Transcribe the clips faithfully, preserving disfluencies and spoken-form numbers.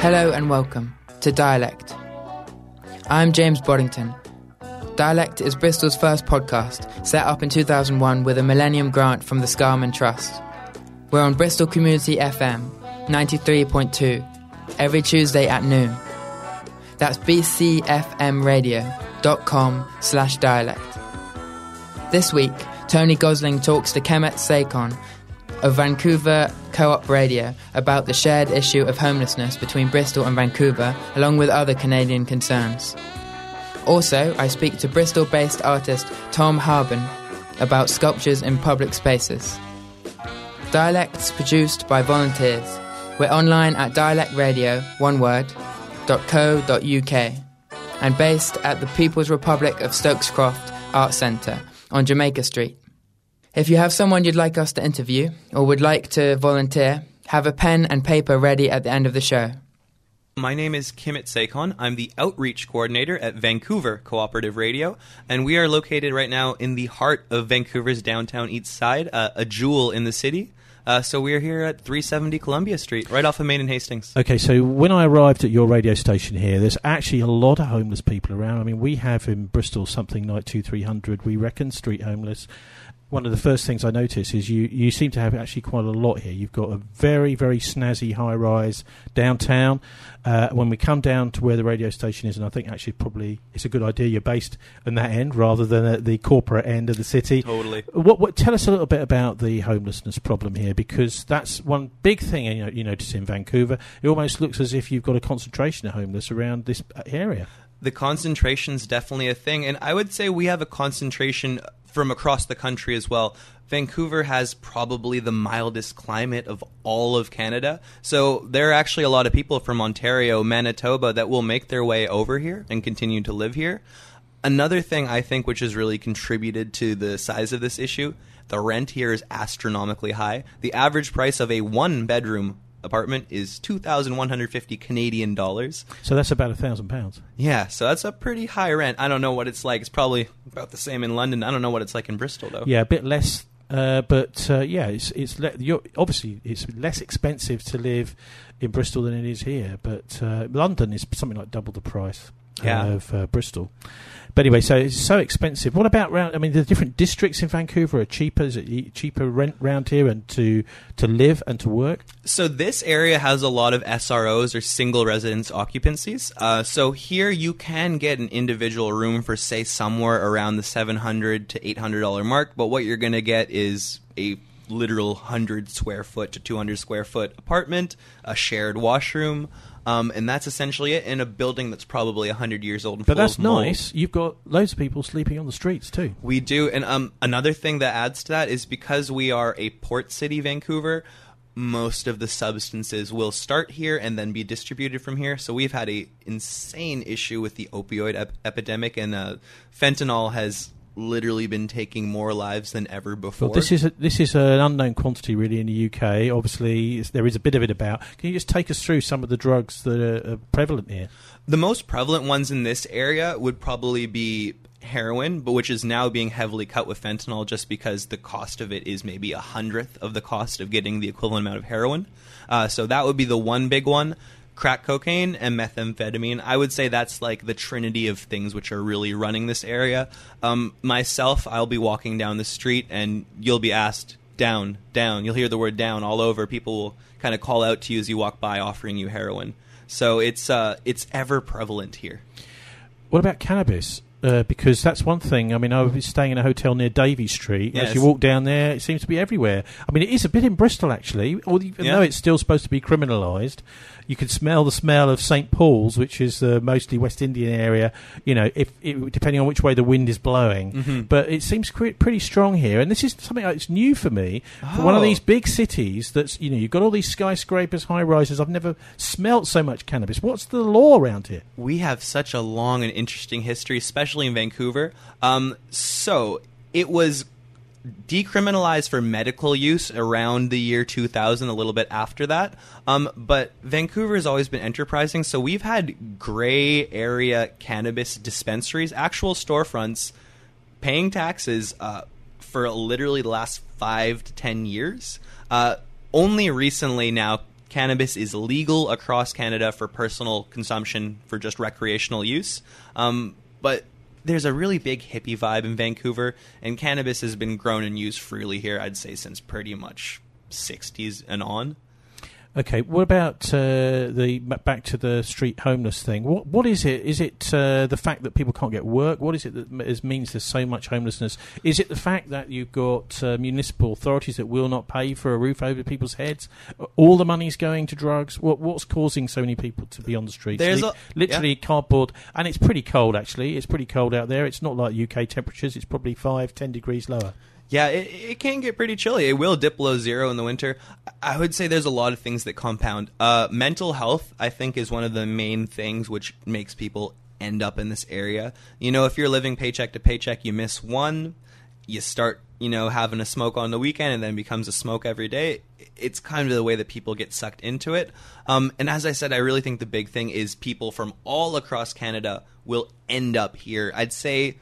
Hello and welcome to Dialect. I'm James Boddington. Dialect is Bristol's first podcast, set up in two thousand one with a Millennium Grant from the Scarman Trust. We're on Bristol Community F M, ninety-three point two, every Tuesday at noon. That's b c f m radio dot com slash dialect. This week, Tony Gosling talks to Kemet Sakon of Vancouver Co-op Radio about the shared issue of homelessness between Bristol and Vancouver, along with other Canadian concerns. Also, I speak to Bristol-based artist Tom Harbin about sculptures in public spaces. Dialect's produced by volunteers. We're online at dialectradio, one word, .co.uk and based at the People's Republic of Stokescroft Arts Centre on Jamaica Street. If you have someone you'd like us to interview or would like to volunteer, have a pen and paper ready at the end of the show. My name is Kemet Sakon. I'm the Outreach Coordinator at Vancouver Cooperative Radio, and we are located right now in the heart of Vancouver's downtown east side, uh, a jewel in the city. Uh, so we're here at three seventy Columbia Street, right off of Main and Hastings. Okay, so when I arrived at your radio station here, there's actually a lot of homeless people around. I mean, we have in Bristol something like two, three hundred, we reckon, street homeless. One of the first things I notice is you, you seem to have actually quite a lot here. You've got a very, very snazzy high-rise downtown. Uh, when we come down to where the radio station is, and I think actually probably it's a good idea you're based on that end rather than at the corporate end of the city. Totally. What, what, tell us a little bit about the homelessness problem here, because that's one big thing you, know, you notice in Vancouver. It almost looks as if you've got a concentration of homeless around this area. The concentration's definitely a thing, and I would say we have a concentration from across the country as well. Vancouver has probably the mildest climate of all of Canada, so there are actually a lot of people from Ontario, Manitoba that will make their way over here and continue to live here. Another thing I think which has really contributed to the size of this issue, the rent here is astronomically high. The average price of a one-bedroom apartment is two thousand one hundred fifty Canadian dollars. So that's about a thousand pounds. Yeah, so that's a pretty high rent. I don't know what it's like. It's probably about the same in London. I don't know what it's like in Bristol, though. Yeah, a bit less, uh, but uh, yeah, it's it's le- you're, obviously it's less expensive to live in Bristol than it is here. But uh, London is something like double the price yeah. of uh, Bristol. But anyway, so it's so expensive. What about round? I mean, the different districts in Vancouver are cheaper. Is it cheaper rent round here and to to live and to work? So this area has a lot of S R Os or single residence occupancies. Uh, so here you can get an individual room for say somewhere around the seven hundred to eight hundred dollar mark. But what you're going to get is a literal one hundred square foot to two hundred square foot apartment, a shared washroom. Um, and that's essentially it in a building that's probably one hundred years old. And but full that's of mold. nice. You've got loads of people sleeping on the streets too. We do. And um, another thing that adds to that is because we are a port city, Vancouver, most of the substances will start here and then be distributed from here. So we've had a insane issue with the opioid ep- epidemic, and uh, fentanyl has literally been taking more lives than ever before. Well, this is a, this is an unknown quantity really in the U K. Obviously, there is a bit of it about. Can you just take us through some of the drugs that are, are prevalent here? The most prevalent ones in this area would probably be heroin, but which is now being heavily cut with fentanyl just because the cost of it is maybe a hundredth of the cost of getting the equivalent amount of heroin. Uh, so that would be the one big one. Crack cocaine and methamphetamine. I would say that's like the trinity of things which are really running this area. Um, myself, I'll be walking down the street and you'll be asked, down, down. You'll hear the word down all over. People will kind of call out to you as you walk by offering you heroin. So it's uh, it's ever prevalent here. What about cannabis? Uh, because that's one thing. I mean, I was staying in a hotel near Davy Street. Yes. As you walk down there, it seems to be everywhere. I mean, it is a bit in Bristol, actually, even yeah. though it's still supposed to be criminalised. You can smell the smell of Saint Paul's, which is the mostly West Indian area, you know, if it, depending on which way the wind is blowing. Mm-hmm. But it seems cre- pretty strong here. And this is something that's new for me. Oh. For one of these big cities that's, you know, you've got all these skyscrapers, high-rises. I've never smelt so much cannabis. What's the law around here? We have such a long and interesting history, especially in Vancouver. Um, so it was decriminalized for medical use around the year two thousand, a little bit after that. Um, but Vancouver has always been enterprising, so we've had gray area cannabis dispensaries, actual storefronts, paying taxes uh, for literally the last five to ten years. Uh, only recently now, cannabis is legal across Canada for personal consumption, for just recreational use. Um, but there's a really big hippie vibe in Vancouver, and cannabis has been grown and used freely here, I'd say, since pretty much sixties and on. Okay, what about uh, the back to the street homeless thing? What what is it? Is it uh, the fact that people can't get work? What is it that is, means there's so much homelessness? Is it the fact that you've got uh, municipal authorities that will not pay for a roof over people's heads? All the money's going to drugs. What what's causing so many people to be on the streets? There's Li- a, literally yeah. cardboard, and it's pretty cold. Actually, it's pretty cold out there. It's not like U K temperatures. It's probably five, ten degrees lower. Yeah, it, it can get pretty chilly. It will dip below zero in the winter. I would say there's a lot of things that compound. Uh, mental health, I think, is one of the main things which makes people end up in this area. You know, if you're living paycheck to paycheck, you miss one, you start, you know, having a smoke on the weekend and then becomes a smoke every day. It's kind of the way that people get sucked into it. Um, and as I said, I really think the big thing is people from all across Canada will end up here. I'd say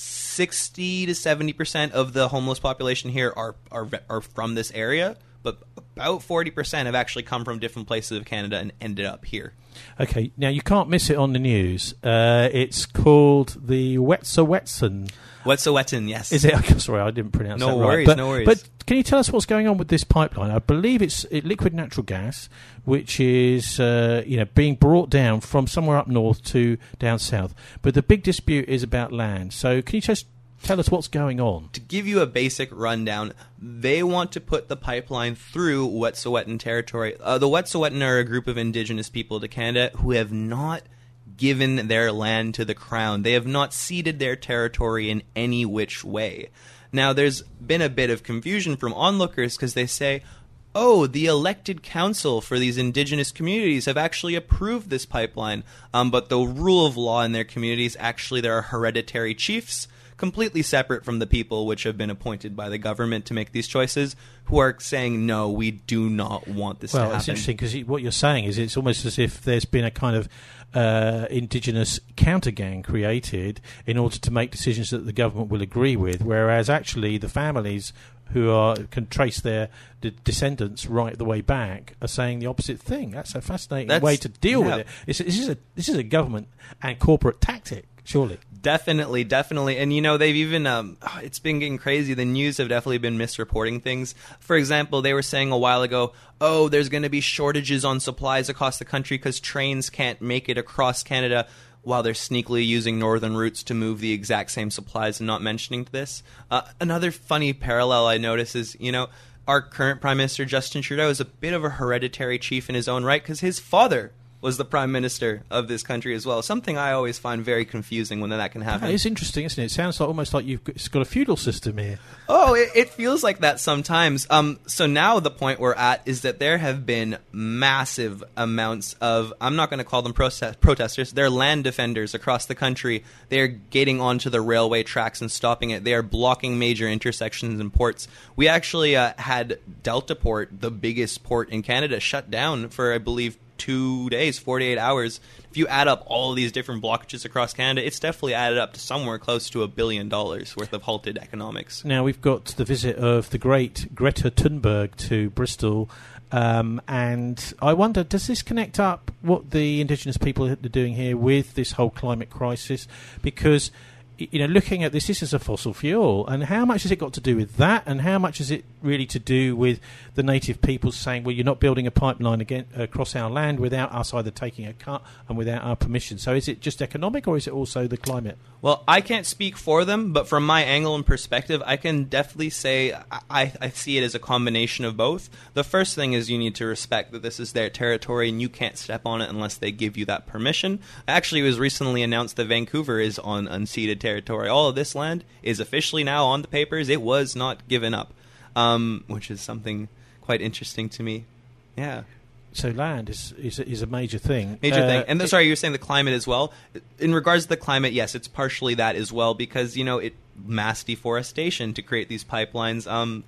sixty to seventy percent of the homeless population here are, are are from this area, but about forty percent have actually come from different places of Canada and ended up here. Okay, now you can't miss it on the news. Uh, it's called the Wet'suwet'en. Wet'suwet'en, yes. Is it? I'm sorry, I didn't pronounce no that right. worries, But, no worries. But can you tell us what's going on with this pipeline? I believe it's uh, liquid natural gas, which is uh, you know being brought down from somewhere up north to down south. But the big dispute is about land. So can you just tell us what's going on? To give you a basic rundown, they want to put the pipeline through Wet'suwet'en territory. Uh, the Wet'suwet'en are a group of Indigenous people to Canada who have not given their land to the Crown. They have not ceded their territory in any which way. Now, there's been a bit of confusion from onlookers because they say, oh, the elected council for these Indigenous communities have actually approved this pipeline, um, but the rule of law in their communities, actually there are hereditary chiefs, completely separate from the people which have been appointed by the government to make these choices, who are saying, no, we do not want this well, to happen. Well, it's interesting because what you're saying is it's almost as if there's been a kind of uh, Indigenous counter-gang created in order to make decisions that the government will agree with, whereas actually the families who are can trace their d- descendants right the way back are saying the opposite thing. That's a fascinating That's, way to deal yeah. with it. It's, this is a this is a government and corporate tactic, surely. Definitely, definitely. And, you know, they've even, um, it's been getting crazy. The news have definitely been misreporting things. For example, they were saying a while ago, oh, there's going to be shortages on supplies across the country because trains can't make it across Canada, while they're sneakily using northern routes to move the exact same supplies and not mentioning this. Uh, another funny parallel I notice is, you know, our current Prime Minister, Justin Trudeau, is a bit of a hereditary chief in his own right because his father was the Prime Minister of this country as well. Something I always find very confusing when that can happen. It's interesting, isn't it? It sounds like almost like you've got, it's got a feudal system here. Oh, it, it feels like that sometimes. Um, so now the point we're at is that there have been massive amounts of, I'm not going to call them protest, protesters, they're land defenders across the country. They're getting onto the railway tracks and stopping it. They are blocking major intersections and ports. We actually uh, had Delta Port, the biggest port in Canada, shut down for, I believe, two days, forty-eight hours. If you add up all of these different blockages across Canada, it's definitely added up to somewhere close to a billion dollars worth of halted economics. Now, we've got the visit of the great Greta Thunberg to Bristol, um, and I wonder, does this connect up what the Indigenous people are doing here with this whole climate crisis? Because, you know, looking at this, this is a fossil fuel, and how much has it got to do with that, and how much is it really to do with the native peoples saying, well, you're not building a pipeline again across our land without us either taking a cut and without our permission? So is it just economic, or is it also the climate? Well, I can't speak for them, but from my angle and perspective, I can definitely say I, I see it as a combination of both. The first thing is you need to respect that this is their territory and you can't step on it unless they give you that permission. Actually, it was recently announced that Vancouver is on unceded territory. All of this land is officially now on the papers. It was not given up, um, which is something quite interesting to me. Yeah. So land is is, is a major thing. Major uh, thing. And the, sorry, you were saying the climate as well. In regards to the climate, yes, it's partially that as well because, you know, it mass deforestation to create these pipelines. Um,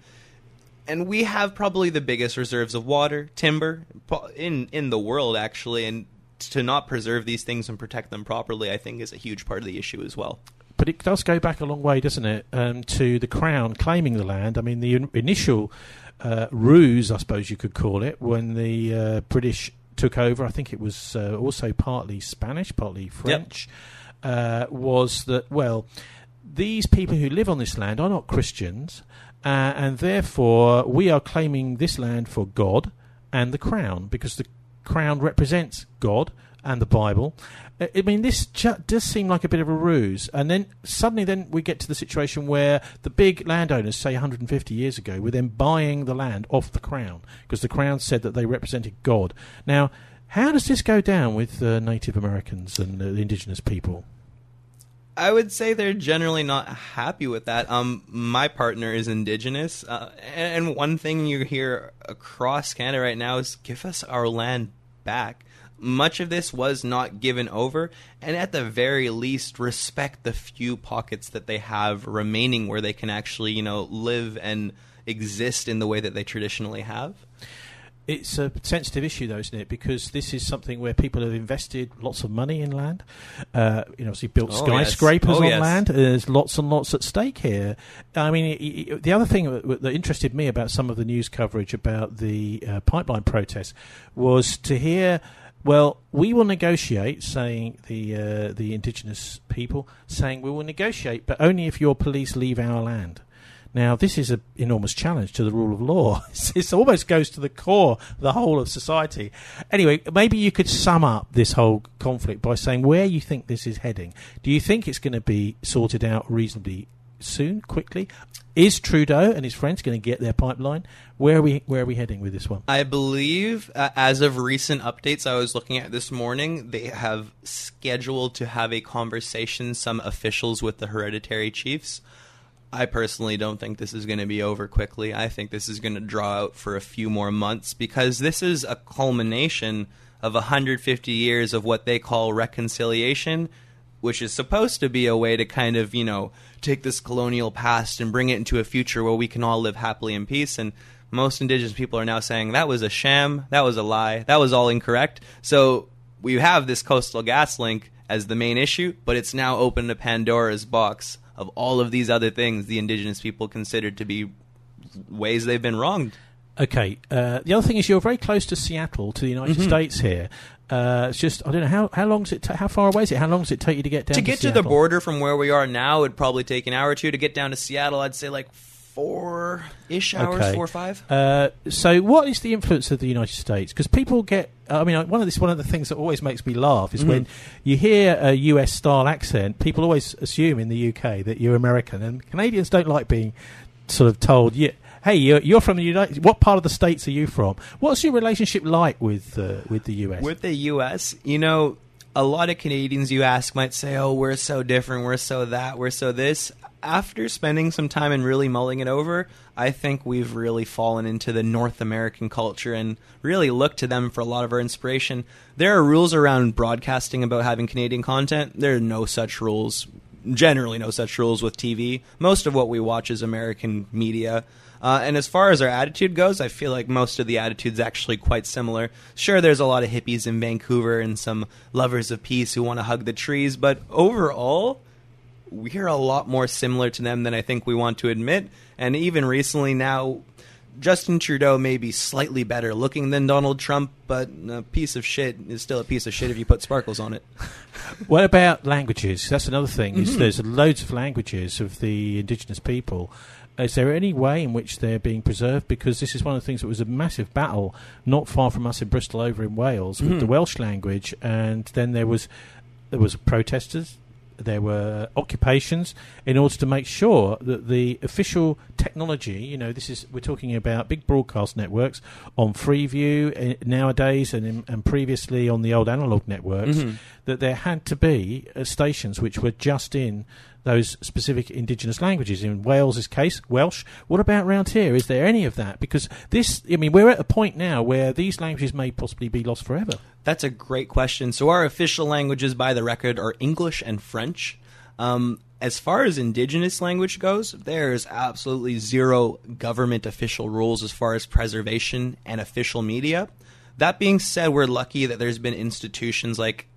and we have probably the biggest reserves of water, timber in, in the world, actually. And to not preserve these things and protect them properly, I think, is a huge part of the issue as well. But it does go back a long way, doesn't it, um, to the Crown claiming the land. I mean, the in- initial uh, ruse, I suppose you could call it, when the uh, British took over. I think it was uh, also partly Spanish, partly French, yep. uh, was that, well, these people who live on this land are not Christians, uh, and therefore we are claiming this land for God and the Crown, because the Crown represents God and the Bible. I mean, this ju- does seem like a bit of a ruse. And then suddenly then we get to the situation where the big landowners, say one hundred fifty years ago, were then buying the land off the Crown because the Crown said that they represented God. Now, how does this go down with uh, Native Americans and uh, the indigenous people? I would say they're generally not happy with that. Um, my partner is indigenous, uh, and, and one thing you hear across Canada right now is, give us our land back. Much of this was not given over, and at the very least, respect the few pockets that they have remaining where they can actually, you know, live and exist in the way that they traditionally have. It's a sensitive issue, though, isn't it? Because this is something where people have invested lots of money in land. Uh, you know, obviously built oh, skyscrapers yes. oh, on yes. land. There's lots and lots at stake here. I mean, it, it, the other thing that, that interested me about some of the news coverage about the uh, pipeline protests was to hear, well, we will negotiate, saying the uh, the indigenous people, saying we will negotiate, but only if your police leave our land. Now, this is an enormous challenge to the rule of law. It almost goes to the core of the whole of society. Anyway, maybe you could sum up this whole conflict by saying where you think this is heading. Do you think it's going to be sorted out reasonably soon, quickly? Is Trudeau and his friends going to get their pipeline? Where are we Where are we heading with this one? I believe, uh, as of recent updates I was looking at this morning, they have scheduled to have a conversation, some officials with the hereditary chiefs. I personally don't think this is going to be over quickly. I think this is going to draw out for a few more months, because this is a culmination of one hundred fifty years of what they call reconciliation, which is supposed to be a way to kind of, you know, take this colonial past and bring it into a future where we can all live happily in peace. And most Indigenous people are now saying that was a sham, that was a lie, that was all incorrect. So we have this Coastal GasLink as the main issue, but it's now opened a Pandora's box of all of these other things the Indigenous people considered to be ways they've been wronged. Okay. Uh, the other thing is you're very close to Seattle, to the United mm-hmm. States here. Uh, it's just, I don't know, how how long does it ta- how far away is it? How long does it take you to get down to To get to to the border from where we are now, it would probably take an hour or two. To get down to Seattle, I'd say like four-ish hours, okay. four or five. Uh, so what is the influence of the United States? Because people get, I mean, one of this one of the things that always makes me laugh is mm-hmm. when you hear a U S style accent, people always assume in the U K that you're American, and Canadians don't like being sort of told, yeah, hey, you're, you're from the United. What part of the States are you from? What's your relationship like with uh, with the U S? With the U S, you know, a lot of Canadians you ask might say, oh, we're so different, we're so that, we're so this. After spending some time and really mulling it over, I think we've really fallen into the North American culture and really looked to them for a lot of our inspiration. There are rules around broadcasting about having Canadian content. There are no such rules, generally no such rules with T V. Most of what we watch is American media. Uh, and as far as our attitude goes, I feel like most of the attitude's actually quite similar. Sure, there's a lot of hippies in Vancouver and some lovers of peace who want to hug the trees, but overall, we're a lot more similar to them than I think we want to admit. And even recently now, Justin Trudeau may be slightly better looking than Donald Trump, but a piece of shit is still a piece of shit if you put sparkles on it. What about languages? That's another thing. Is Mm-hmm. there's loads of languages of the Indigenous people. Is there any way in which they're being preserved? Because this is one of the things that was a massive battle not far from us in Bristol over in Wales with Mm-hmm. the Welsh language, and then there was there was protesters. There were occupations in order to make sure that the official technology, you know, this is we're talking about big broadcast networks on Freeview uh, nowadays and in, and previously on the old analog networks, Mm-hmm. that there had to be uh, stations which were just in those specific Indigenous languages. In Wales's case, Welsh. What about round here? Is there any of that? Because this, I mean, we're at a point now where these languages may possibly be lost forever. That's a great question. So our official languages, by the record, are English and French. Um, as far as Indigenous language goes, there's absolutely zero government official rules as far as preservation and official media. That being said, we're lucky that there's been institutions like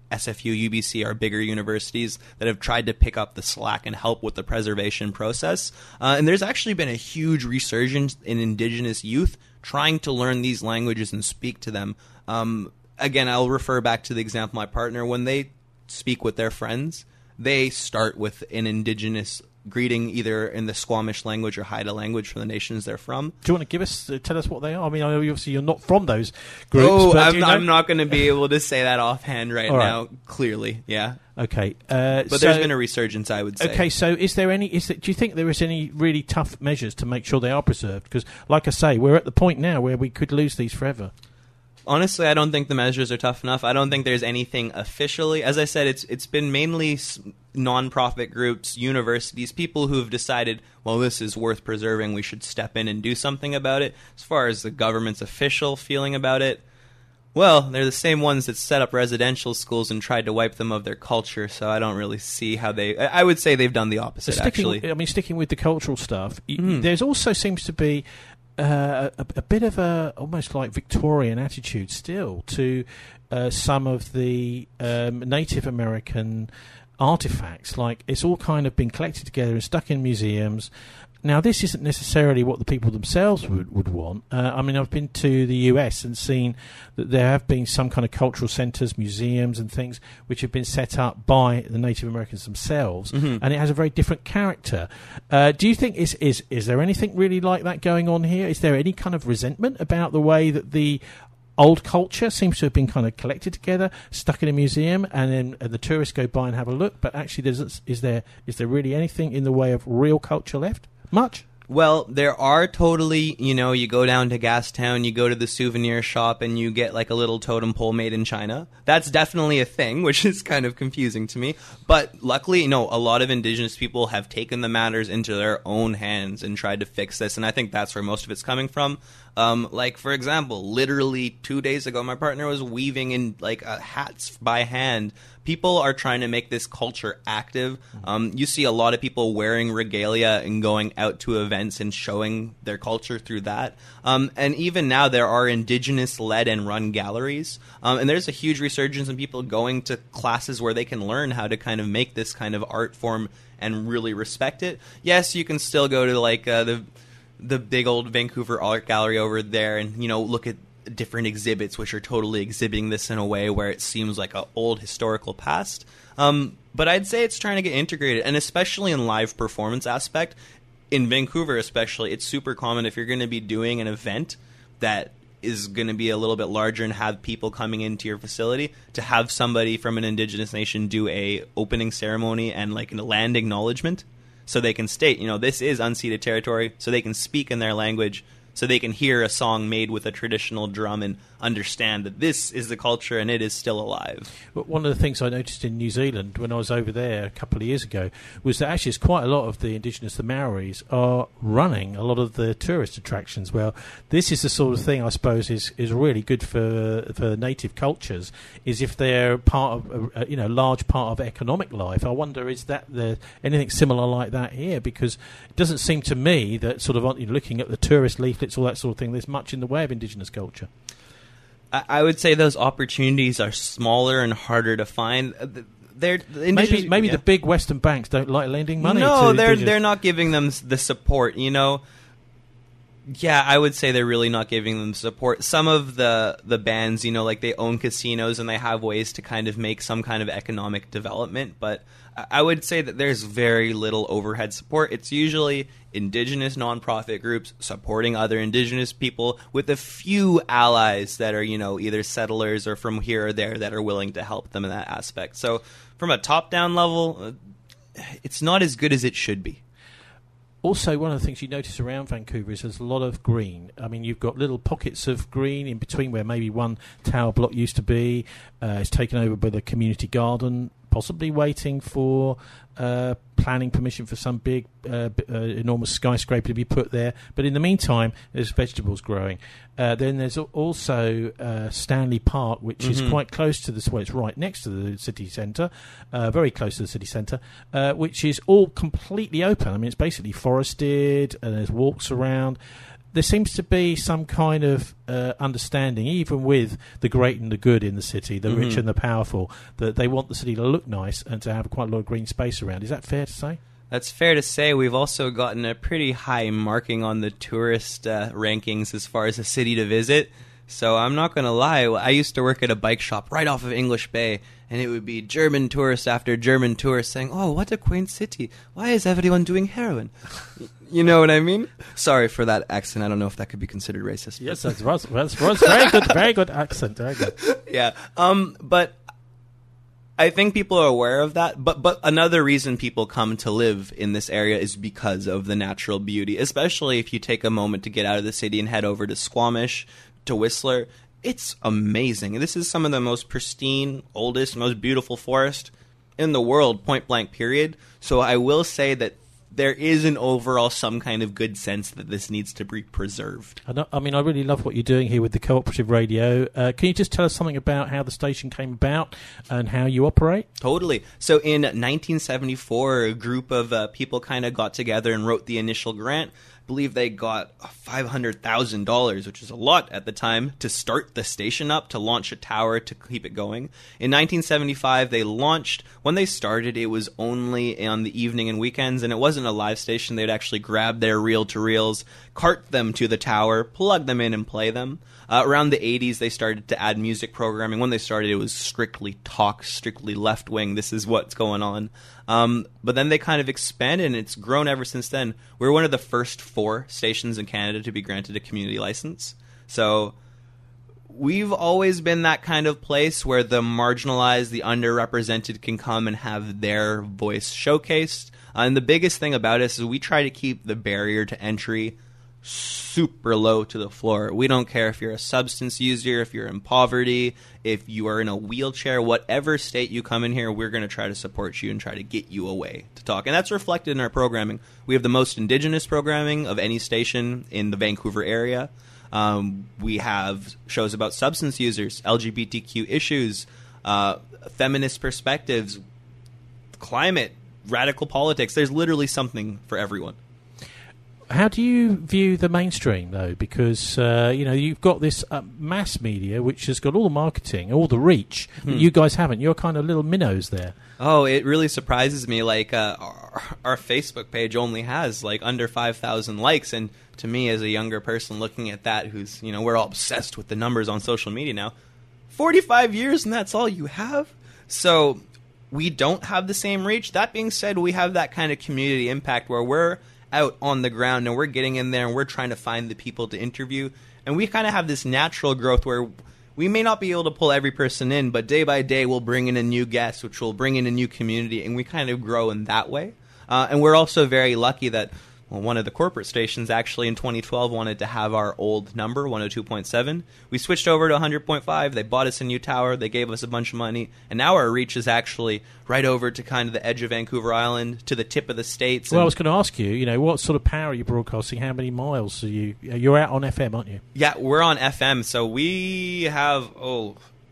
S F U, U B C are bigger universities that have tried to pick up the slack and help with the preservation process. Uh, and there's actually been a huge resurgence in Indigenous youth trying to learn these languages and speak to them. Um, again, I'll refer back to the example of my partner. When they speak with their friends, they start with an Indigenous greeting, either in the Squamish language or Haida language from the nations they're from. Do you want to give us, uh, tell us what they are? I mean, obviously you're not from those groups. Oh, but I'm, you know? I'm not going to be able to say that offhand right, right. now, clearly, yeah. Okay. Uh, but so, there's been a resurgence, I would say. Okay, so is there any, is there, do you think there is any really tough measures to make sure they are preserved? Because, like I say, we're at the point now where we could lose these forever. Honestly, I don't think the measures are tough enough. I don't think there's anything officially. As I said, it's it's been mainly non-profit groups, universities, people who have decided, well, this is worth preserving, we should step in and do something about it. As far as the government's official feeling about it, well, they're the same ones that set up residential schools and tried to wipe them of their culture, so I don't really see how they... I would say they've done the opposite, sticking, actually. I mean, sticking with the cultural stuff, Mm. there's also seems to be Uh, a, a bit of a almost like Victorian attitude still to uh, some of the um, Native American artifacts. Like, it's all kind of been collected together and stuck in museums. Now, this isn't necessarily what the people themselves would, would want. Uh, I mean, I've been to the U S and seen that there have been some kind of cultural centres, museums and things which have been set up by the Native Americans themselves, Mm-hmm. and it has a very different character. Uh, do you think, is, is, is there anything really like that going on here? Is there any kind of resentment about the way that the old culture seems to have been kind of collected together, stuck in a museum, and then uh, the tourists go by and have a look, but actually there's, is there is there really anything in the way of real culture left? Much? Well, there are totally, you know, you go down to Gastown, you go to the souvenir shop, and you get like a little totem pole made in China. That's definitely a thing, which is kind of confusing to me. But luckily, you know, a lot of Indigenous people have taken the matters into their own hands and tried to fix this, and I think that's where most of it's coming from. Um, like, for example, literally two days ago, my partner was weaving in, like, uh, hats by hand. People are trying to make this culture active. Um, you see a lot of people wearing regalia and going out to events and showing their culture through that. Um, and even now, there are Indigenous-led and run galleries. Um, and there's a huge resurgence in people going to classes where they can learn how to kind of make this kind of art form and really respect it. Yes, you can still go to, like, uh, the... the big old Vancouver Art Gallery over there and, you know, look at different exhibits which are totally exhibiting this in a way where it seems like an old historical past. Um, but I'd say it's trying to get integrated, and especially in live performance aspect. In Vancouver especially, it's super common if you're going to be doing an event that is going to be a little bit larger and have people coming into your facility, to have somebody from an Indigenous nation do a opening ceremony and like a land acknowledgement. So they can state, you know, this is unceded territory, so they can speak in their language, so they can hear a song made with a traditional drum and understand that this is the culture and it is still alive. But one of the things I noticed in New Zealand when I was over there a couple of years ago was that actually it's quite a lot of the Indigenous, the Maoris, are running a lot of the tourist attractions. Well, this is the sort of thing I suppose is, is really good for for native cultures, is if they're part of a, you know, large part of economic life. I wonder, is that the, anything similar like that here? Because it doesn't seem to me that sort of, you know, looking at the tourist leaflets, all that sort of thing, there's much in the way of Indigenous culture. I would say those opportunities are smaller and harder to find. They're maybe maybe yeah. the big Western banks don't like lending money. No, to they're Indigenous. they're not giving them the support. You know, yeah, I would say they're really not giving them support. Some of the the bands, you know, like they own casinos and they have ways to kind of make some kind of economic development, but I would say that there's very little overhead support. It's usually Indigenous nonprofit groups supporting other Indigenous people with a few allies that are, you know, either settlers or from here or there that are willing to help them in that aspect. So from a top-down level, it's not as good as it should be. Also, one of the things you notice around Vancouver is there's a lot of green. I mean, you've got little pockets of green in between where maybe one tower block used to be. Uh, it's taken over by the community garden, possibly waiting for uh, planning permission for some big, uh, b- uh, enormous skyscraper to be put there. But in the meantime, there's vegetables growing. Uh, then there's also uh, Stanley Park, which mm-hmm. is quite close to this. Well, it's right next to the city centre, uh, very close to the city centre, uh, which is all completely open. I mean, it's basically forested, and there's walks around. there seems to be some kind of uh, understanding, even with the great and the good in the city, the mm-hmm. rich and the powerful, that they want the city to look nice and to have quite a lot of green space around. Is that fair to say? That's fair to say. We've also gotten a pretty high marking on the tourist uh, rankings as far as a city to visit. So I'm not going to lie. I used to work at a bike shop right off of English Bay, and it would be German tourist after German tourist saying, "Oh, what a quaint city. Why is everyone doing heroin?" You know what I mean? Sorry for that accent. I don't know if that could be considered racist. Yes, that's, that's, that's very good. Very good accent. Very good. Yeah. Um, but I think people are aware of that. But but another reason people come to live in this area is because of the natural beauty, especially if you take a moment to get out of the city and head over to Squamish, to Whistler. It's amazing. This is some of the most pristine, oldest, most beautiful forest in the world, point blank, period. So I will say that there is an overall some kind of good sense that this needs to be preserved. I, know, I mean, I really love what you're doing here with the Cooperative Radio. Uh, can you just tell us something about how the station came about and how you operate? Totally. So in nineteen seventy-four, a group of uh, people kind of got together and wrote the initial grant. I believe they got five hundred thousand dollars, which is a lot at the time, to start the station up, to launch a tower, to keep it going. In nineteen seventy-five, they launched. When they started, it was only on the evening and weekends, and it wasn't a live station. They'd actually grab their reel-to-reels, cart them to the tower, plug them in, and play them. Uh, around the eighties, they started to add music programming. When they started, it was strictly talk, strictly left-wing. This is what's going on. Um, but then they kind of expanded, and it's grown ever since then. We're one of the first four stations in Canada to be granted a community license. So we've always been that kind of place where the marginalized, the underrepresented can come and have their voice showcased. Uh, and the biggest thing about us is we try to keep the barrier to entry super low to the floor. We don't care if you're a substance user, if you're in poverty, if you are in a wheelchair, whatever state you come in here, we're going to try to support you and try to get you away to talk. And that's reflected in our programming. We have the most Indigenous programming of any station in the Vancouver area. Um, we have shows about substance users, L G B T Q issues, uh, feminist perspectives, climate, radical politics. There's literally something for everyone. How do you view the mainstream, though? Because, uh, you know, you've got this uh, mass media, which has got all the marketing, all the reach, hmm. that you guys haven't. You're kind of little minnows there. Oh, it really surprises me. Like, uh, our, our Facebook page only has, like, under five thousand likes. And to me, as a younger person looking at that, who's, you know, we're all obsessed with the numbers on social media now. forty-five years and that's all you have? So we don't have the same reach. That being said, we have that kind of community impact where we're out on the ground and we're getting in there and we're trying to find the people to interview, and we kind of have this natural growth where we may not be able to pull every person in, but day by day we'll bring in a new guest, which will bring in a new community, and we kind of grow in that way. Uh, and we're also very lucky that, well, one of the corporate stations actually in twenty twelve wanted to have our old number, one oh two point seven. We switched over to one hundred point five. They bought us a new tower. They gave us a bunch of money. And now our reach is actually right over to kind of the edge of Vancouver Island, to the tip of the States. Well, I was going to ask you, you know, what sort of power are you broadcasting? How many miles are you? You're out on F M, aren't you? Yeah, we're on F M. So we have, oh,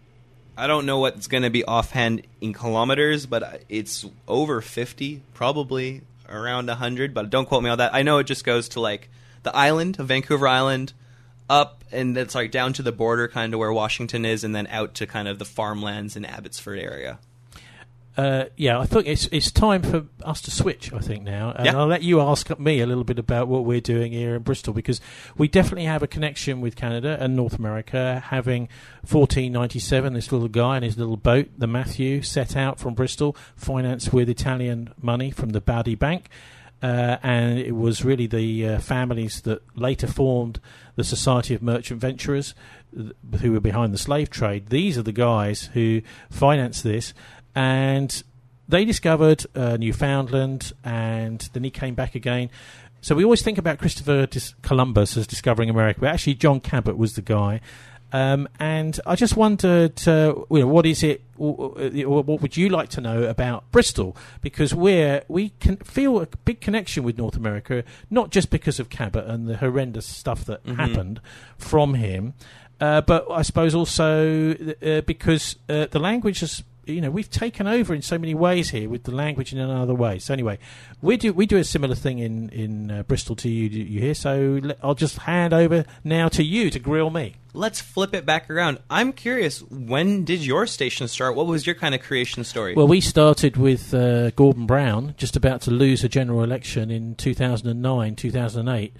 I don't know what's going to be offhand in kilometers, but it's over fifty, probably around one hundred, but don't quote me on that. I know it just goes to like the island of Vancouver Island, up, and it's like down to the border kind of where Washington is, and then out to kind of the farmlands in Abbotsford area. Uh, yeah, I think it's it's time for us to switch, I think, now. And yeah. I'll let you ask me a little bit about what we're doing here in Bristol, because we definitely have a connection with Canada and North America, having fourteen ninety-seven, this little guy and his little boat, the Matthew, set out from Bristol, financed with Italian money from the Baudi Bank. Uh, and it was really the uh, families that later formed the Society of Merchant Venturers, th- who were behind the slave trade. These are the guys who financed this. And they discovered uh, Newfoundland, and then he came back again. So we always think about Christopher Dis- Columbus as discovering America, but actually John Cabot was the guy. Um, and I just wondered, uh, you know, what is it, or, or what would you like to know about Bristol? Because we're, we can feel a big connection with North America, not just because of Cabot and the horrendous stuff that mm-hmm. happened from him, uh, but I suppose also uh, because uh, the language has you know, we've taken over in so many ways here with the language in another way. So anyway, we do we do a similar thing in in uh, Bristol to you, you hear. So let, I'll just hand over now to you to grill me. Let's flip it back around. I'm curious, when did your station start? What was your kind of creation story? Well, we started with uh, Gordon Brown, just about to lose a general election in two thousand nine, two thousand eight.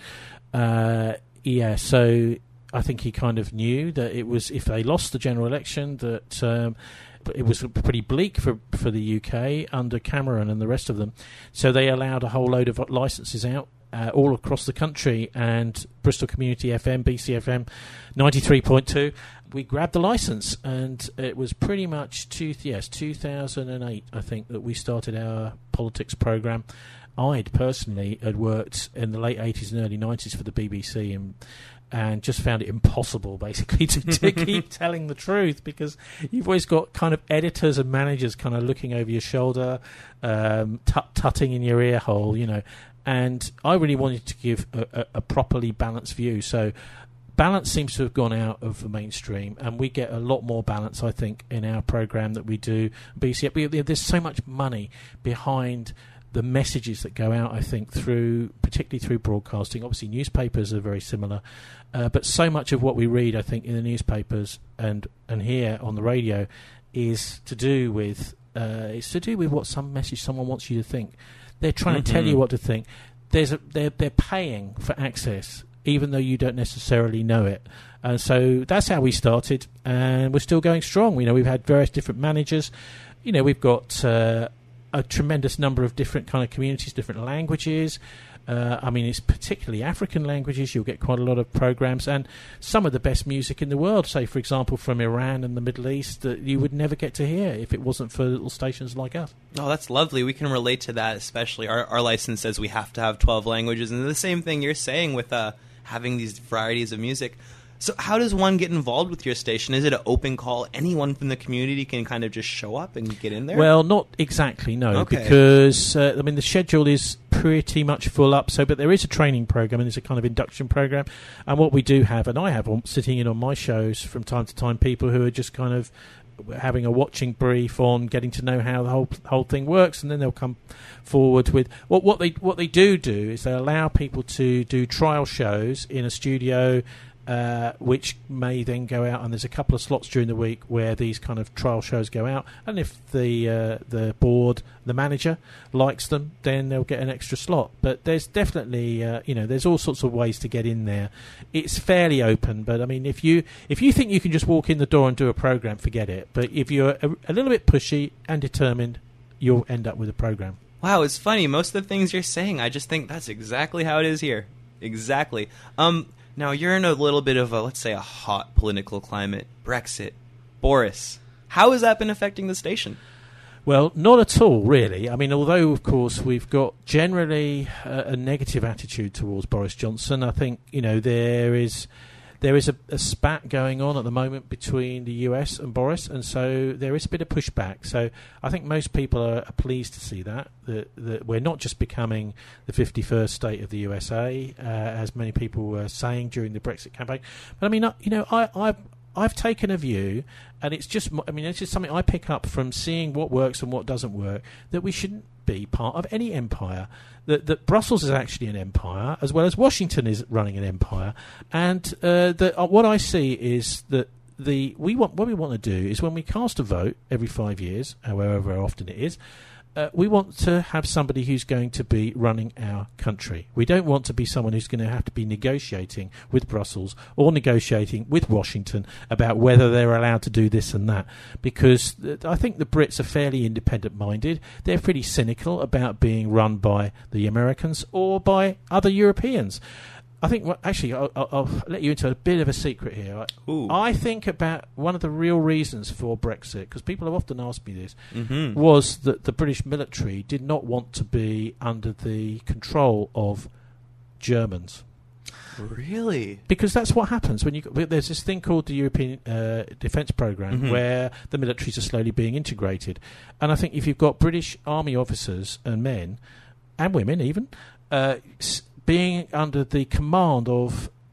Uh, yeah, so I think he kind of knew that it was, if they lost the general election, that um, it was pretty bleak for, for the U K under Cameron and the rest of them. So they allowed a whole load of licences out Uh, all across the country, and Bristol Community F M, B C F M ninety-three point two, we grabbed the licence, and it was pretty much two, yes two thousand eight, I think, that we started our politics programme. I'd personally had worked in the late eighties and early nineties for the B B C, and and just found it impossible, basically, to, to keep telling the truth, because you've always got kind of editors and managers kind of looking over your shoulder, um, tut-tutting in your ear hole, you know. And I really wanted to give a, a, a properly balanced view. So balance seems to have gone out of the mainstream, and we get a lot more balance, I think, in our programme that we do. B C F, we, there's so much money behind the messages that go out, I think, through, particularly through broadcasting. Obviously, newspapers are very similar, uh, but so much of what we read, I think, in the newspapers and and here on the radio is to do with uh, it's to do with what some message someone wants you to think. They're trying mm-hmm. to tell you what to think. There's a, they're they're paying for access, even though you don't necessarily know it. And so that's how we started, and we're still going strong. You know, we've had various different managers. You know, we've got uh, a tremendous number of different kind of communities, different languages. Uh, I mean, it's particularly African languages. You'll get quite a lot of programs, and some of the best music in the world, say, for example, from Iran and the Middle East, that you would never get to hear if it wasn't for little stations like us. Oh, that's lovely. We can relate to that, especially. Our, our license says we have to have twelve languages, and the same thing you're saying with uh, having these varieties of music. So how does one get involved with your station? Is it an open call? Anyone from the community can kind of just show up and get in there? Well, not exactly, no, okay. because, uh, I mean, the schedule is pretty much full up, so but there is a training program, and there's a kind of induction program. And what we do have, and I have on, sitting in on my shows from time to time, people who are just kind of having a watching brief on getting to know how the whole whole thing works, and then they'll come forward with what what they what they do do is they allow people to do trial shows in a studio, uh, which may then go out, and there's a couple of slots during the week where these kind of trial shows go out, and if the uh, the board, the manager likes them, then they'll get an extra slot. But there's definitely uh, you know there's all sorts of ways to get in there. It's fairly open, but I mean if you if you think you can just walk in the door and do a program, forget it. But if you're a, a little bit pushy and determined, you'll end up with a program. Wow, it's funny. Most of the things you're saying, I just think that's exactly how it is here. Exactly. Um. Now, you're in a little bit of a, let's say, a hot political climate. Brexit. Boris. How has that been affecting the station? Well, not at all, really. I mean, although, of course, we've got generally a, a negative attitude towards Boris Johnson, I think, you know, there is there is a, a spat going on at the moment between the U S and Boris, and so there is a bit of pushback. So I think most people are, are pleased to see that, that, that we're not just becoming the fifty-first state of the U S A, uh, as many people were saying during the Brexit campaign. But I mean, I, you know, I, I've, I've taken a view, and it's just, I mean, it's just something I pick up from seeing what works and what doesn't work, that we shouldn't be part of any empire. That, that Brussels is actually an empire, as well as Washington is running an empire, and uh, that uh, what I see is that the we want what we want to do is when we cast a vote every five years, however often it is. Uh, we want to have somebody who's going to be running our country. We don't want to be someone who's going to have to be negotiating with Brussels or negotiating with Washington about whether they're allowed to do this and that, because th- I think the Brits are fairly independent-minded. They're pretty cynical about being run by the Americans or by other Europeans. I think, well, actually, I'll, I'll, I'll let you into a bit of a secret here. Ooh. I think about one of the real reasons for Brexit, because people have often asked me this, mm-hmm. was that the British military did not want to be under the control of Germans. Really? Because that's what happens when you. There's this thing called the European uh, Defence Programme, mm-hmm. where the militaries are slowly being integrated, and I think if you've got British Army officers and men, and women even, uh, being under the command of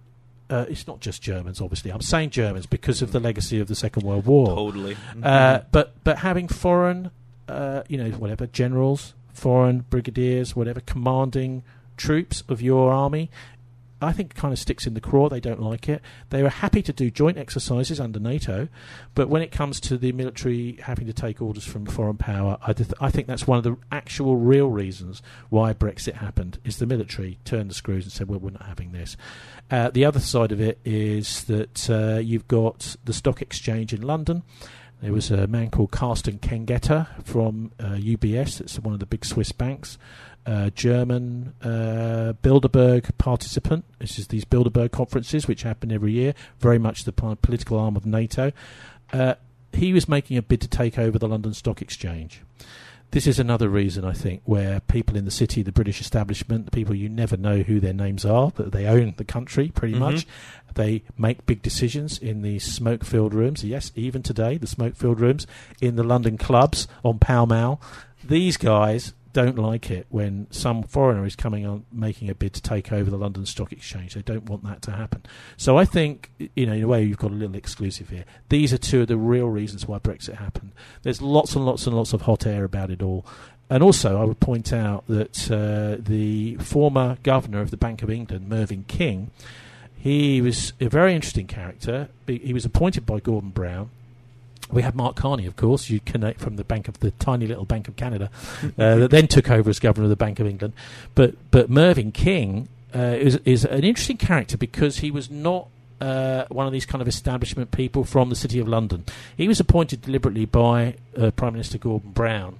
uh, it's not just Germans, obviously. I'm saying Germans because of the legacy of the Second World War. Totally. Mm-hmm. Uh, but but having foreign, uh, you know, whatever generals, foreign brigadiers, whatever commanding troops of your army, I think kind of sticks in the craw. They don't like it. They are happy to do joint exercises under NATO, but when it comes to the military having to take orders from foreign power, I, th- I think that's one of the actual real reasons why Brexit happened, is the military turned the screws and said, well, we're not having this. Uh, the other side of it is that uh, you've got the stock exchange in London. There was a man called Carsten Kengeter from uh, U B S, that's one of the big Swiss banks, uh, German uh, Bilderberg participant. This is these Bilderberg conferences, which happen every year, very much the p- political arm of NATO. Uh, he was making a bid to take over the London Stock Exchange. This is another reason, I think, where people in the city, the British establishment, the people you never know who their names are, but they own the country pretty mm-hmm. much. They make big decisions in the smoke-filled rooms. Yes, even today, the smoke-filled rooms in the London clubs on Pall Mall. These guys don't like it when some foreigner is coming on making a bid to take over the London Stock Exchange. They don't want that to happen. So I think, you know, in a way, you've got a little exclusive here. These are two of the real reasons why Brexit happened. There's lots and lots and lots of hot air about it all. And also, I would point out that uh, the former governor of the Bank of England, Mervyn King, he was a very interesting character. He was appointed by Gordon Brown. We had Mark Carney, of course, you connect from the bank of the tiny little Bank of Canada, uh, that then took over as governor of the Bank of England. But but Mervyn King uh, is is an interesting character because he was not uh, one of these kind of establishment people from the City of London. He was appointed deliberately by uh, Prime Minister Gordon Brown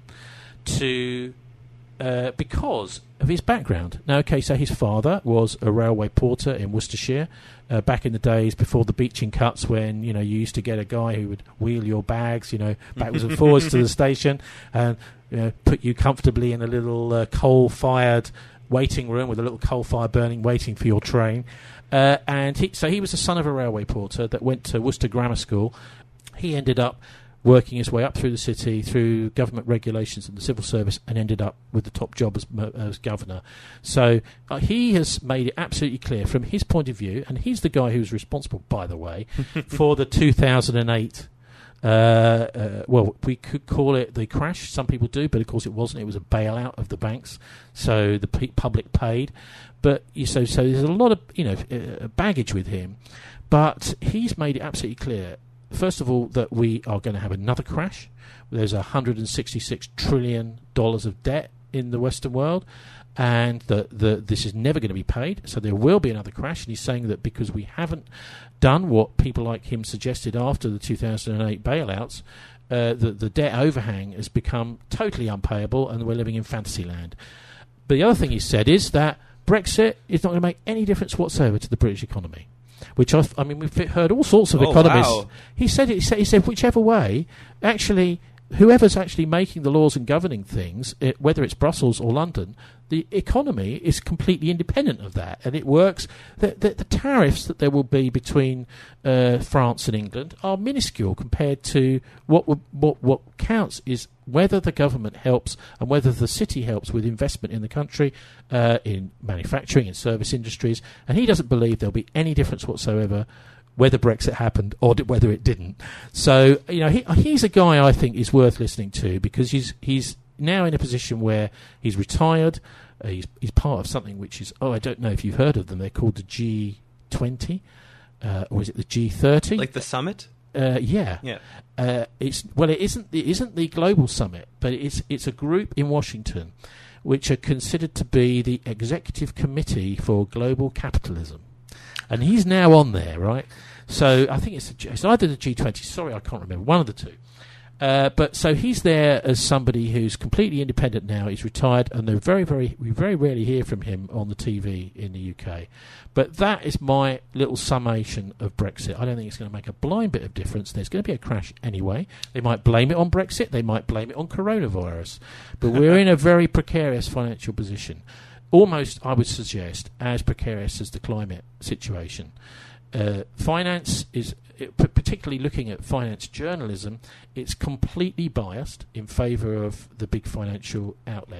to uh, because of his background. Now, okay, so his father was a railway porter in Worcestershire. Uh, back in the days before the beaching cuts, when you know you used to get a guy who would wheel your bags, you know, backwards and forwards to the station, and you know, put you comfortably in a little uh, coal-fired waiting room with a little coal fire burning, waiting for your train. Uh, and he, so he was the son of a railway porter that went to Worcester Grammar School. He ended up working his way up through the city, through government regulations and the civil service, and ended up with the top job as, as governor. So uh, he has made it absolutely clear from his point of view, and he's the guy who's responsible, by the way, for the two thousand eight, uh, uh, well, we could call it the crash. Some people do, but of course it wasn't. It was a bailout of the banks, so the p- public paid. But so, so there's a lot of you know uh, baggage with him, but he's made it absolutely clear. First of all, that we are going to have another crash. There's one hundred sixty-six trillion dollars of debt in the Western world, and the, the, this is never going to be paid, so there will be another crash. And he's saying that because we haven't done what people like him suggested after the two thousand eight bailouts, uh, the, the debt overhang has become totally unpayable, and we're living in fantasy land. But the other thing he said is that Brexit is not going to make any difference whatsoever to the British economy. Which I, I mean, we've heard all sorts of oh, economists. Wow. He said, he said, he said, whichever way, actually, whoever's actually making the laws and governing things, it, whether it's Brussels or London, the economy is completely independent of that, and it works. The, the, the tariffs that there will be between uh, France and England are minuscule compared to what what what counts is whether the government helps and whether the city helps with investment in the country, uh, in manufacturing and service industries. And he doesn't believe there'll be any difference whatsoever whether Brexit happened or d- whether it didn't. So, you know, he, he's a guy I think is worth listening to because he's he's now in a position where he's retired. Uh, he's he's part of something which is, oh, I don't know if you've heard of them. They're called the G twenty, uh, or is it the G thirty? Like the summit? Uh, yeah. Yeah. Uh, it's well, it isn't. It isn't the global summit, but it's it's a group in Washington, which are considered to be the executive committee for global capitalism, and he's now on there, right? So I think it's, a, it's either the G twenty. Sorry, I can't remember. One of the two. Uh, but so he's there as somebody who's completely independent now. He's retired, and they're very, very, we very rarely hear from him on the T V in the U K. But that is my little summation of Brexit. I don't think it's going to make a blind bit of difference. There's going to be a crash anyway. They might blame it on Brexit. They might blame it on coronavirus. But we're in a very precarious financial position. Almost, I would suggest, as precarious as the climate situation. Uh, finance is, it, particularly looking at finance journalism, it's completely biased in favour of the big financial outlets.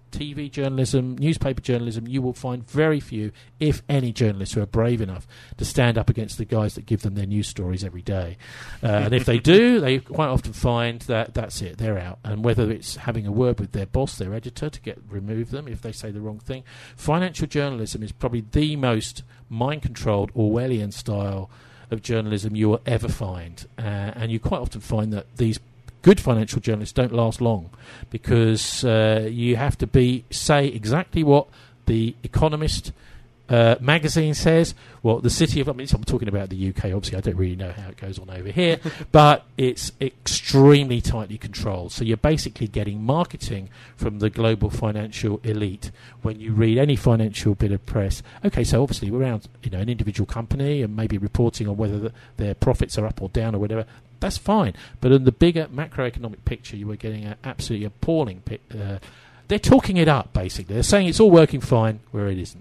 T V journalism, newspaper journalism, you will find very few, if any, journalists who are brave enough to stand up against the guys that give them their news stories every day. Uh, and if they do, they quite often find that that's it, they're out. And whether it's having a word with their boss, their editor, to get remove them if they say the wrong thing. Financial journalism is probably the most mind-controlled, Orwellian style of journalism you will ever find. Uh, and you quite often find that these good financial journalists don't last long because uh, you have to be say exactly what the Economist uh, magazine says, what the city of... I mean, I'm talking about the U K, obviously. I don't really know how it goes on over here, but it's extremely tightly controlled. So you're basically getting marketing from the global financial elite when you read any financial bit of press. Okay, so obviously we're around, you know, an individual company and maybe reporting on whether the, their profits are up or down or whatever. That's fine. But in the bigger macroeconomic picture, you were getting an absolutely appalling... Pi- uh, they're talking it up, basically. They're saying it's all working fine where it isn't.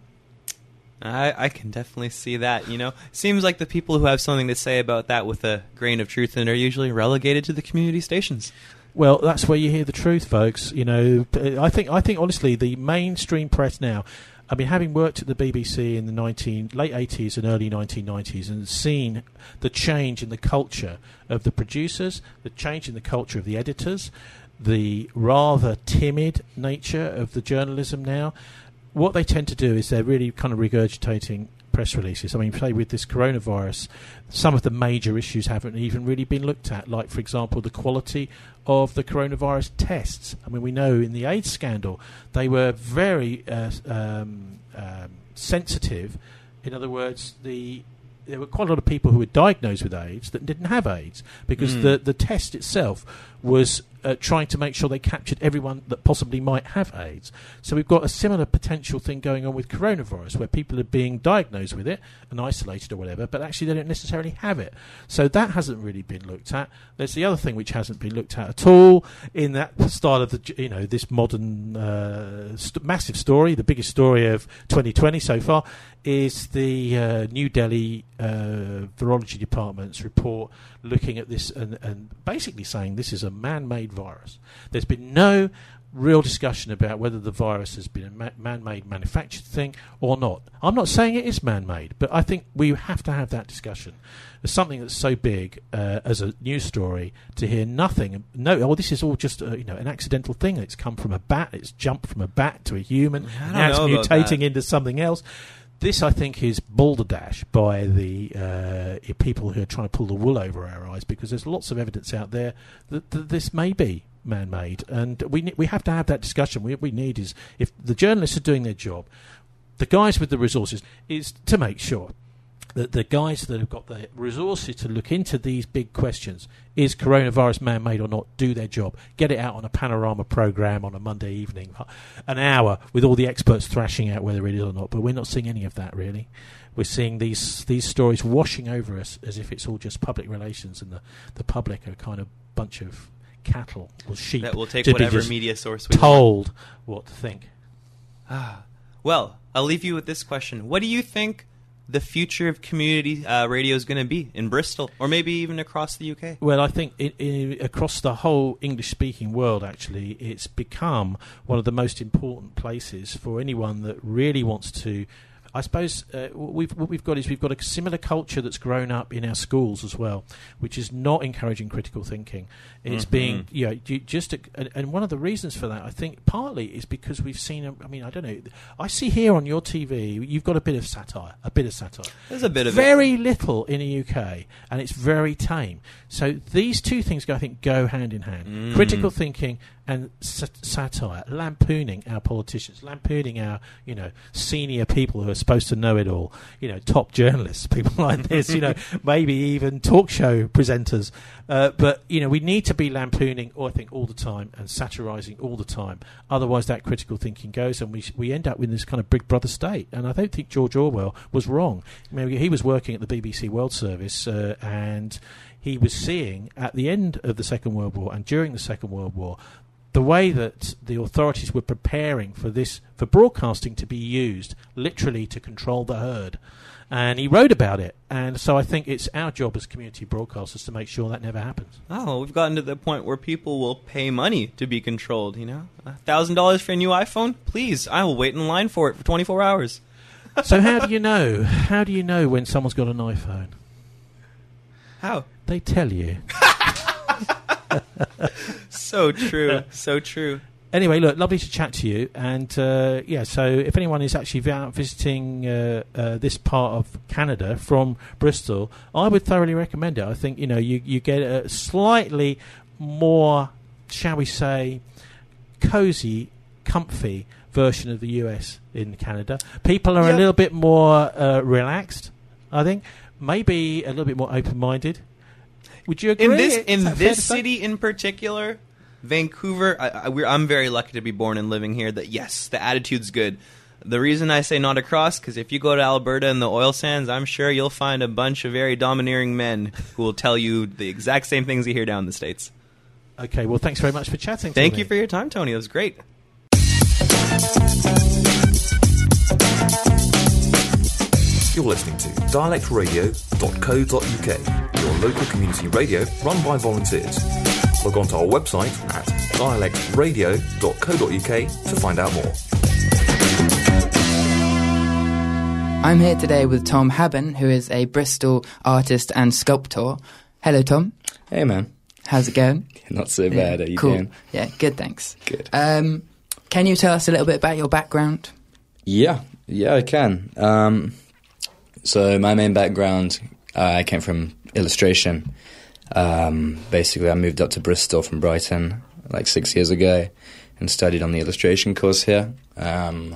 I, I can definitely see that, you know. Seems like the people who have something to say about that with a grain of truth in it are usually relegated to the community stations. Well, that's where you hear the truth, folks. You know, I think, I think honestly, the mainstream press now... I mean, having worked at the B B C in the nineteen, late eighties and early nineteen nineties and seen the change in the culture of the producers, the change in the culture of the editors, the rather timid nature of the journalism now, what they tend to do is they're really kind of regurgitating press releases. I mean, say with this coronavirus, some of the major issues haven't even really been looked at, like, for example, the quality of the coronavirus tests. I mean, we know in the AIDS scandal, they were very uh, um, um, sensitive. In other words, the there were quite a lot of people who were diagnosed with AIDS that didn't have AIDS because mm. the, the test itself was uh, trying to make sure they captured everyone that possibly might have AIDS. So we've got a similar potential thing going on with coronavirus where people are being diagnosed with it and isolated or whatever, but actually they don't necessarily have it. So that hasn't really been looked at. There's the other thing which hasn't been looked at at all in that style of the, you know, this modern uh, st- massive story, the biggest story of twenty twenty so far, is the uh, New Delhi uh, Virology Department's report looking at this and, and basically saying this is a man-made virus. There's been no real discussion about whether the virus has been a ma- man-made manufactured thing or not. I'm not saying it is man-made, but I think we have to have that discussion. There's something that's so big uh, as a news story to hear nothing. No, oh, this is all just uh, you know an accidental thing. It's come from a bat. It's jumped from a bat to a human. Now it's mutating into something else. This, I think, is balderdash by the uh, people who are trying to pull the wool over our eyes, because there's lots of evidence out there that, that this may be man-made, and we ne- we have to have that discussion. What we need is, if the journalists are doing their job, the guys with the resources, is to make sure that the guys that have got the resources to look into these big questions, is coronavirus man-made or not, do their job. Get it out on a panorama programme on a Monday evening, an hour with all the experts thrashing out whether it is or not. But we're not seeing any of that, really. We're seeing these these stories washing over us as if it's all just public relations, and the, the public are kind of bunch of cattle or sheep that will take to whatever be media source we told want. What to think. Ah, well, I'll leave you with this question. What do you think the future of community uh, radio is going to be in Bristol, or maybe even across the U K? Well, I think it, it, across the whole English-speaking world, actually, it's become one of the most important places for anyone that really wants to... I suppose uh, we've, what we've got is we've got a similar culture that's grown up in our schools as well, which is not encouraging critical thinking. It's mm-hmm. being, you know, you just, a, and, and one of the reasons for that, I think, partly is because we've seen, a, I mean, I don't know, I see here on your T V, you've got a bit of satire, a bit of satire. There's a bit of very it. little in the U K, and it's very tame. So these two things, I think, go hand in hand. Mm. Critical thinking and sat- satire, lampooning our politicians, lampooning our, you know, senior people who are supposed to know it all, you know, top journalists, people like this, you know, maybe even talk show presenters. Uh, but, you know, we need to be lampooning, I think, all the time and satirising all the time. Otherwise, that critical thinking goes, and we we end up with this kind of Big Brother state. And I don't think George Orwell was wrong. I mean, he was working at the B B C World Service, uh, and he was seeing, at the end of the Second World War and during the Second World War, the way that the authorities were preparing for this, for broadcasting to be used literally to control the herd. And he wrote about it. And so I think it's our job as community broadcasters to make sure that never happens. Oh, we've gotten to the point where people will pay money to be controlled, you know? one thousand dollars for a new iPhone? Please, I will wait in line for it for twenty-four hours. So how do you know? How do you know when someone's got an iPhone? How? They tell you. So true. So true. Anyway, look, lovely to chat to you. And, uh, yeah, so if anyone is actually out visiting uh, uh, this part of Canada from Bristol, I would thoroughly recommend it. I think, you know, you, you get a slightly more, shall we say, cosy, comfy version of the U S in Canada. People are Yep. a little bit more uh, relaxed, I think. Maybe a little bit more open-minded. Would you agree? In this Is in that fair this to say? city in particular, Vancouver, I, I, we're, I'm very lucky to be born and living here. That yes, the attitude's good. The reason I say not across, because if you go to Alberta and the oil sands, I'm sure you'll find a bunch of very domineering men who will tell you the exact same things you hear down in the States. Okay, well, thanks very much for chatting. Thank to you me. for your time, Tony. It was great. You're listening to dialect radio dot co dot u k, your local community radio run by volunteers. Log on to our website at dialect radio dot co dot u k to find out more. I'm here today with Tom Haben, who is a Bristol artist and sculptor. Hello, Tom. Hey, man. How's it going? Not so bad. Yeah, Are you cool. doing? Yeah, good, thanks. Good. Um, can you tell us a little bit about your background? Yeah, yeah, I can. Um, so my main background, uh, I came from illustration. Um, basically, I moved up to Bristol from Brighton like six years ago and studied on the illustration course here. Um,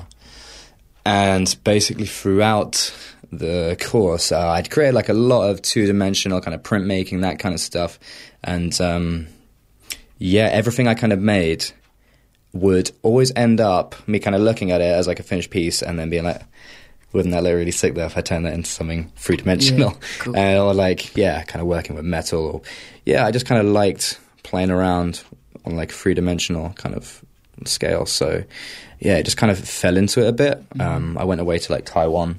and basically throughout the course, uh, I'd created like a lot of two-dimensional kind of printmaking, that kind of stuff. And um, yeah, everything I kind of made would always end up me kind of looking at it as like a finished piece and then being like, wouldn't that look really sick though if I turned that into something three-dimensional? Yeah, cool. uh, or like, yeah, kind of working with metal. Or, yeah, I just kind of liked playing around on like three-dimensional kind of scale. So yeah, it just kind of fell into it a bit. Mm-hmm. Um, I went away to like Taiwan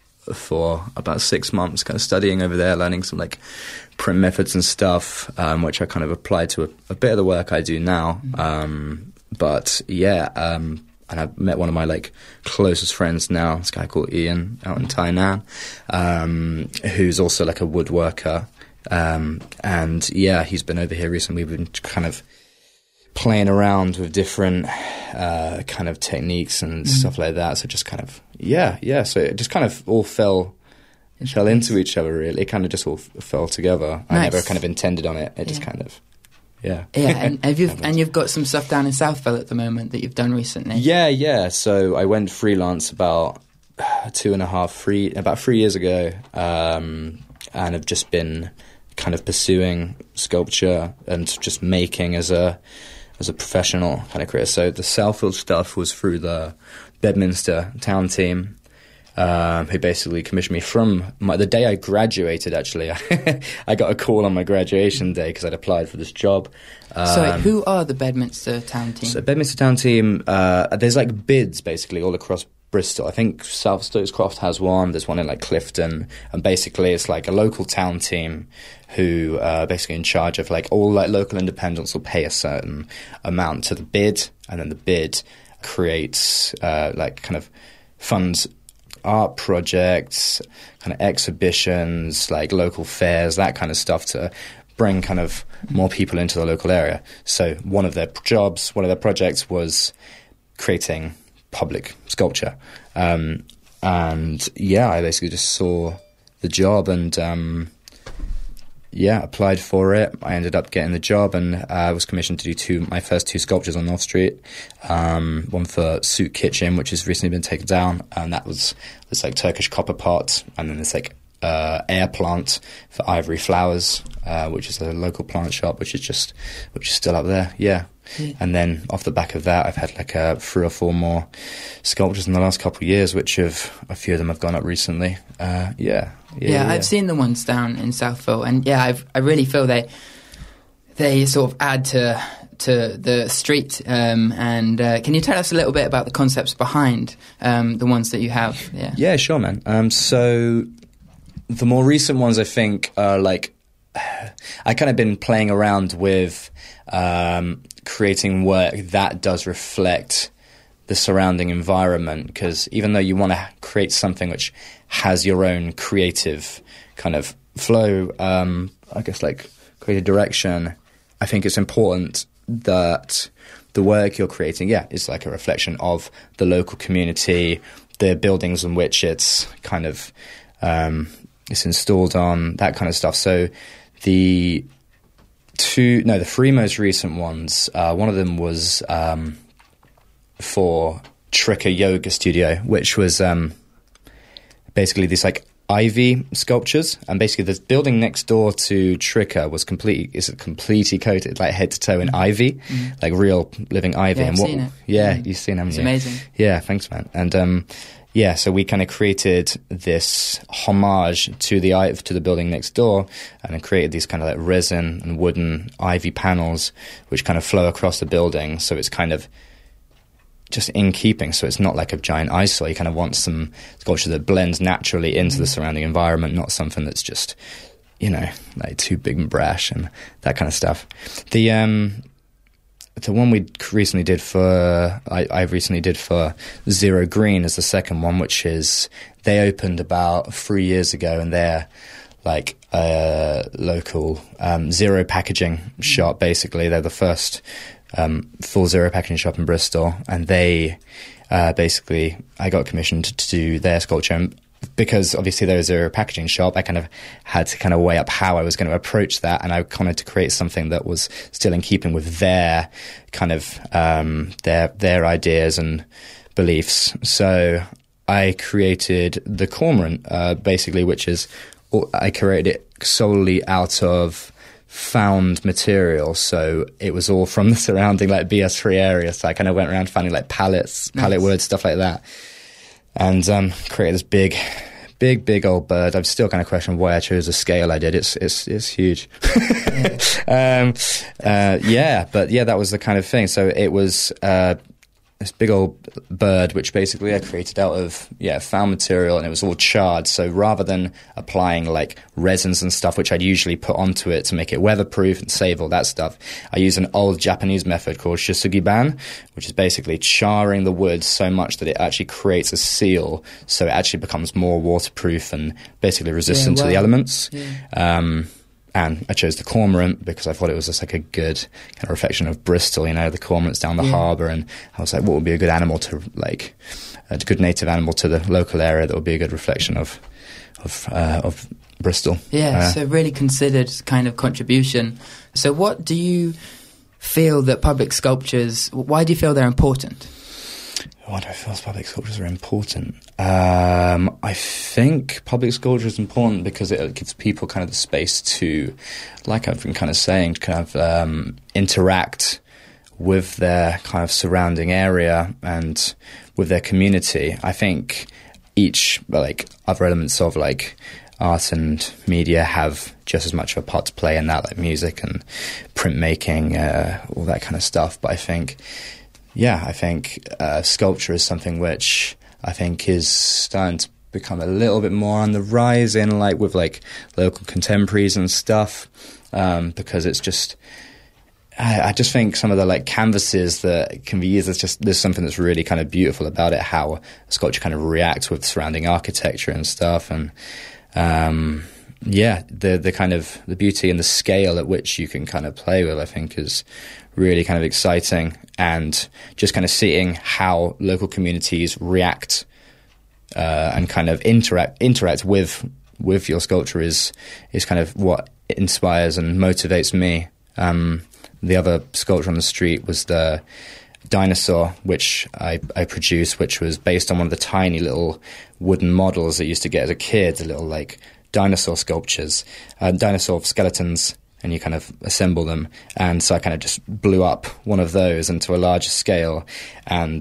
for about six months kind of studying over there, learning some like print methods and stuff, um, which I kind of applied to a, a bit of the work I do now. Mm-hmm. Um, but yeah, um, and I met one of my like closest friends now, this guy called Ian out in Tainan, um, who's also like a woodworker. Um, and yeah, he's been over here recently. We've been kind of playing around with different uh, kind of techniques and mm-hmm. stuff like that. So just kind of, yeah, yeah. So it just kind of all fell fell into each other, really. It kind of just all f- fell together. Nice. I never kind of intended on it. It yeah. just kind of, yeah. Yeah, and, and, you've, and you've got some stuff down in Southville at the moment that you've done recently. Yeah, yeah. So I went freelance about two and a half, three, about three years ago, um, and have just been kind of pursuing sculpture and just making as a as a professional kind of career. So the Southfield stuff was through the Bedminster town team, um, who basically commissioned me from my, the day I graduated, actually. I got a call on my graduation day because I'd applied for this job. Um, Sorry, who are the Bedminster town team? So Bedminster town team, uh, there's like bids basically all across Bristol. I think South Stokescroft has one. There's one in like Clifton, and basically it's like a local town team who are basically in charge of like all like local independents will pay a certain amount to the bid, and then the bid creates uh, like kind of funds art projects, kind of exhibitions, like local fairs, that kind of stuff to bring kind of more people into the local area. So one of their jobs, one of their projects was creating public sculpture, um, and yeah, I basically just saw the job and um, yeah, applied for it. I ended up getting the job, and uh, I was commissioned to do two my first two sculptures on North Street. Um, one for Souk Kitchen, which has recently been taken down, and that was this like Turkish copper pot, and then this like uh, air plant for Ivory Flowers, uh, which is a local plant shop, which is just which is still up there. Yeah. Yeah. And then off the back of that, I've had like a three or four more sculptures in the last couple of years, which have a few of them have gone up recently. Uh, yeah, yeah, yeah, yeah, I've seen the ones down in Southville, and yeah, I've, I really feel they they sort of add to to the street, um, and uh, can you tell us a little bit about the concepts behind um, the ones that you have? Yeah, yeah, sure, man. Um, so the more recent ones, I think, are like I kind of been playing around with um, creating work that does reflect the surrounding environment, because even though you want to create something which has your own creative kind of flow, um, I guess like creative direction, I think it's important that the work you're creating, yeah, is like a reflection of the local community, the buildings in which it's kind of um, it's installed on, that kind of stuff. So the two, no, the three most recent ones, uh, one of them was Um, for Trika Yoga Studio, which was um, basically these like ivy sculptures, and basically the building next door to Trika was completely is completely coated like head to toe in mm. ivy, mm. like real living ivy. Yeah, and I've what, seen it. Yeah, mm. you've seen it, haven't it's you? amazing. Yeah, thanks, man. And um, yeah, so we kind of created this homage to the to the building next door, and then created these kind of like resin and wooden ivy panels, which kind of flow across the building. So it's kind of just in keeping, so it's not like a giant eyesore. You kind of want some sculpture that blends naturally into mm. the surrounding environment, not something that's just, you know, like too big and brash and that kind of stuff. The um, the one we recently did for, I, I recently did for Zero Green is the second one, which is, they opened about three years ago, and they're like a local um, zero packaging mm. shop, basically. They're the first Um, full zero packaging shop in Bristol, and they uh, basically, I got commissioned to do their sculpture, and because obviously they're a zero packaging shop, I kind of had to kind of weigh up how I was going to approach that, and I wanted to create something that was still in keeping with their kind of um, their their ideas and beliefs. So I created the cormorant, uh, basically, which is, I created it solely out of found material, so it was all from the surrounding like B S three area. So I kind of went around finding like pallets, pallet nice. wood, stuff like that, and um, created this big, big, big old bird. I'm still kind of questioning why I chose the scale I did. It's it's it's huge. Yeah. um, uh, yeah, but yeah, that was the kind of thing. So it was uh, this big old bird, which basically I created out of, yeah, found material, and it was all charred. So rather than applying like resins and stuff, which I'd usually put onto it to make it weatherproof and save all that stuff, I use an old Japanese method called shisugiban, which is basically charring the wood so much that it actually creates a seal, so it actually becomes more waterproof and basically resistant yeah, wow. to the elements. Yeah. Um, And I chose the cormorant because I thought it was just like a good kind of reflection of Bristol, you know, the cormorant's down the yeah. harbour, and I was like, what would be a good animal to, like, a good native animal to the local area that would be a good reflection of of, uh, of Bristol. Yeah, uh, so really considered kind of contribution. So what do you feel that public sculptures, why do you feel they're important? Why do I feel public sculptures are important? Um, I think public sculpture is important because it gives people kind of the space to, like I've been kind of saying, kind of um, interact with their kind of surrounding area and with their community. I think each, like, other elements of, like, art and media have just as much of a part to play in that, like music and printmaking, uh, all that kind of stuff. But I think... Yeah, I think uh, sculpture is something which I think is starting to become a little bit more on the rise in, like, with, like, local contemporaries and stuff, um, because it's just, I, I just think some of the, like, canvases that can be used, it's just, there's something that's really kind of beautiful about it, how a sculpture kind of reacts with surrounding architecture and stuff, and, um, yeah, the the kind of, the beauty and the scale at which you can kind of play with, I think, is really kind of exciting, and just kind of seeing how local communities react uh, and kind of interact interact with with your sculpture is is kind of what inspires and motivates me. Um, the other sculpture on the street was the dinosaur, which I, I produced, which was based on one of the tiny little wooden models that I used to get as a kid, the little like dinosaur sculptures, uh, dinosaur skeletons, and you kind of assemble them. And so I kind of just blew up one of those into a larger scale, and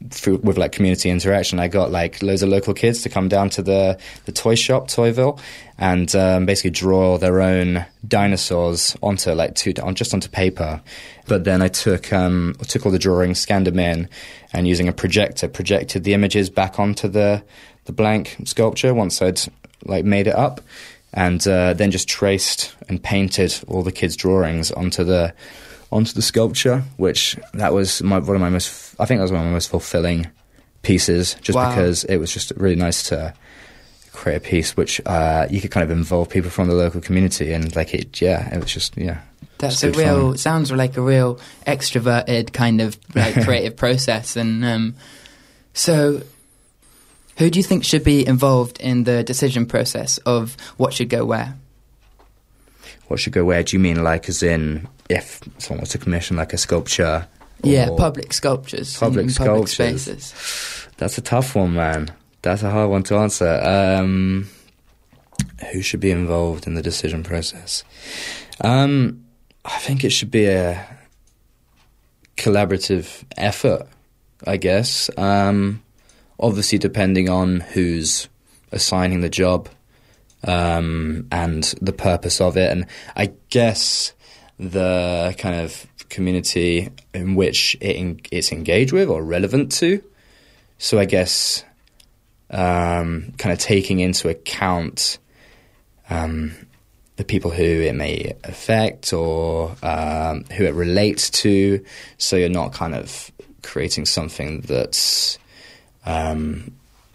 through, with like community interaction, I got like loads of local kids to come down to the, the toy shop, Toyville, and um, basically draw their own dinosaurs onto like two, on just onto paper. But then I took um, I took all the drawings, scanned them in, and using a projector, projected the images back onto the the blank sculpture once I'd like made it up, and uh, then just traced and painted all the kids' drawings onto the onto the sculpture, which that was my, one of my most, I think that was one of my most fulfilling pieces, just wow. because it was just really nice to create a piece which uh, you could kind of involve people from the local community, and like it, yeah, it was just, yeah. That's a real, fun. Sounds like a real extroverted kind of like creative process. And um, so who do you think should be involved in the decision process of what should go where? What should go where? Do you mean like as in if someone was to commission like a sculpture? Yeah, public sculptures. Public in, in sculptures. Public spaces. That's a tough one, man. That's a hard one to answer. Um, who should be involved in the decision process? Um, I think it should be a collaborative effort, I guess. Um, obviously, depending on who's assigning the job. Um, and the purpose of it, and I guess the kind of community in which it en- it's engaged with or relevant to. So I guess um, kind of taking into account um, the people who it may affect or um, who it relates to, so you're not kind of creating something that's um,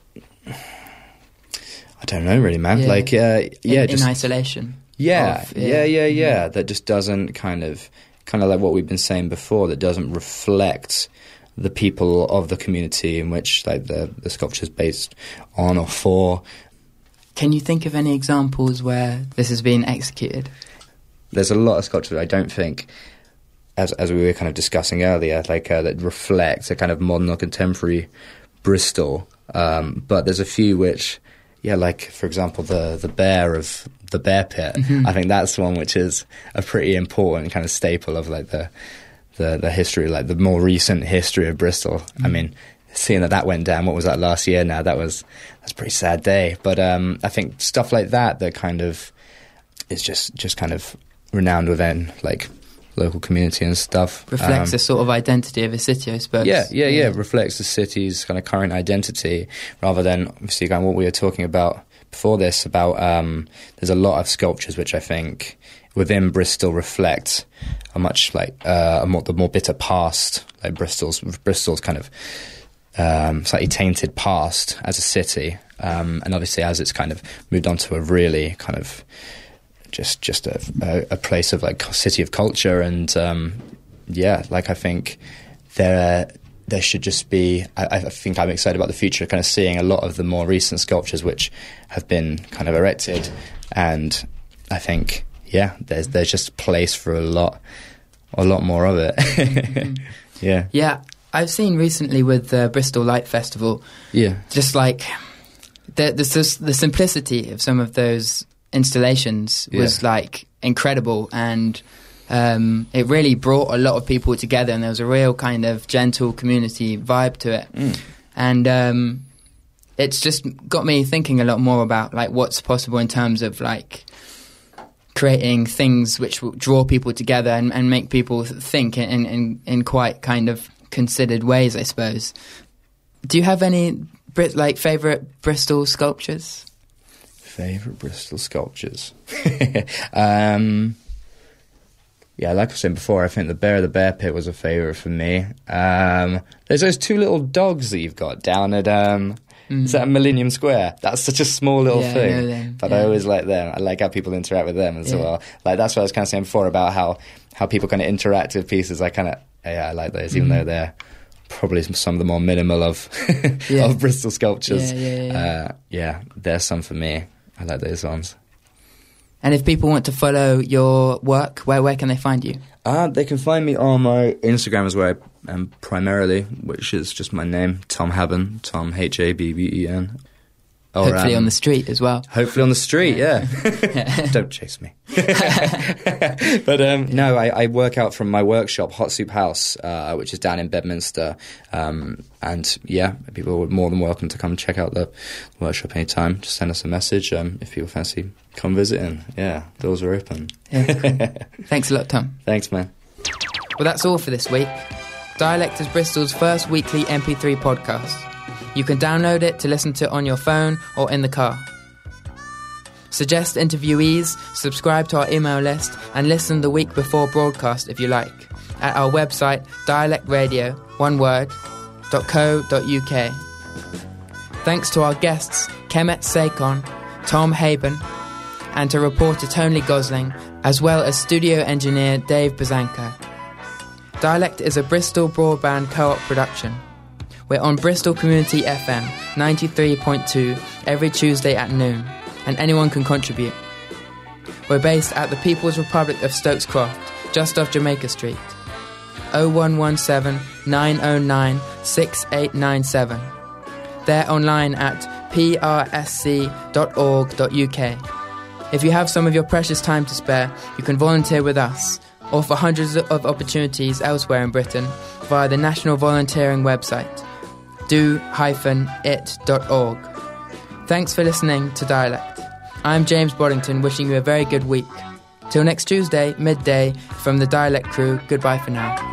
I don't know really, man. Yeah. Like, uh, yeah, in, just in isolation. Yeah, of, yeah, yeah, yeah, yeah. That just doesn't kind of, kind of like what we've been saying before. That doesn't reflect the people of the community in which like the the sculpture is based on or for. Can you think of any examples where this has been executed? There's a lot of sculptures I don't think, as as we were kind of discussing earlier, like uh, that reflect a kind of modern or contemporary Bristol. Um, but there's a few which. Yeah, like, for example, the, the bear of the bear pit. Mm-hmm. I think that's one which is a pretty important kind of staple of, like, the the, the history, like, the more recent history of Bristol. Mm-hmm. I mean, seeing that that went down, what was that, last year now? That was, that's a pretty sad day. But um, I think stuff like that that kind of is just, just kind of renowned within, like, local community and stuff. Reflects um, the sort of identity of a city, I suppose. Yeah, yeah, yeah. Reflects the city's kind of current identity, rather than obviously kind of what we were talking about before this. About um, there's a lot of sculptures which I think within Bristol reflect a much like uh, a more the more bitter past, like Bristol's Bristol's kind of um, slightly tainted past as a city, um, and obviously as it's kind of moved on to a really kind of just just a, a, a place of like city of culture, and um, yeah, like I think there there should just be. I, I think I'm excited about the future, kind of seeing a lot of the more recent sculptures which have been kind of erected, and I think yeah, there's there's just place for a lot a lot more of it. Mm-hmm. yeah, yeah. I've seen recently with the Bristol Light Festival. Yeah, just like the the, the simplicity of some of those installations was yeah. like incredible, and um, it really brought a lot of people together, and there was a real kind of gentle community vibe to it. Mm. And um, it's just got me thinking a lot more about like what's possible in terms of like creating things which will draw people together and, and make people think in, in, in quite kind of considered ways, I suppose. Do you have any like favourite Bristol sculptures? Favourite Bristol sculptures? um, yeah, like I was saying before, I think the Bear of the Bear Pit was a favourite for me. Um, there's those two little dogs that you've got down at, um, mm. is that at Millennium Square? That's such a small little yeah, thing. I know them. But yeah. I always like them. I like how people interact with them as yeah. well. Like that's what I was kind of saying before about how, how people kind of interact with pieces. I kind of, yeah, I like those, mm. even though they're probably some of the more minimal of, yeah. of Bristol sculptures. Yeah, yeah, yeah. Uh, yeah, there's some for me. I like those ones. And if people want to follow your work, where where can they find you? Uh, they can find me on my Instagram, is where I am primarily, which is just my name, Tom Habben, Tom H A B B E N. Or, Hopefully um, on the street as well. Hopefully on the street, yeah. Don't chase me. But um, no, I, I work out from my workshop, Hot Soup House, uh, which is down in Bedminster. Um, and yeah, people are more than welcome to come check out the workshop anytime. Just send us a message um, if people fancy come visiting. Yeah, doors are open. Yeah, cool. Thanks a lot, Tom. Thanks, man. Well, that's all for this week. Dialect is Bristol's first weekly M P three podcast. You can download it to listen to on your phone or in the car. Suggest interviewees, subscribe to our email list, and listen the week before broadcast if you like, at our website dialectradio, one word, .co.uk. Thanks to our guests Kemet Sakon, Tom Haben, and to reporter Tony Gosling, as well as studio engineer Dave Bazanko. Dialect is a Bristol Broadband Co-op production. We're on Bristol Community F M ninety-three point two every Tuesday at noon, and anyone can contribute. We're based at the People's Republic of Stokes Croft, just off Jamaica Street. oh one one seven, nine oh nine, six eight nine seven. They're online at p r s c dot org dot u k. If you have some of your precious time to spare, you can volunteer with us, or for hundreds of opportunities elsewhere in Britain, via the National Volunteering website, do dash it dot org. Thanks for listening to Dialect. I'm James Boddington, wishing you a very good week. Till next Tuesday, midday, from the Dialect crew, goodbye for now.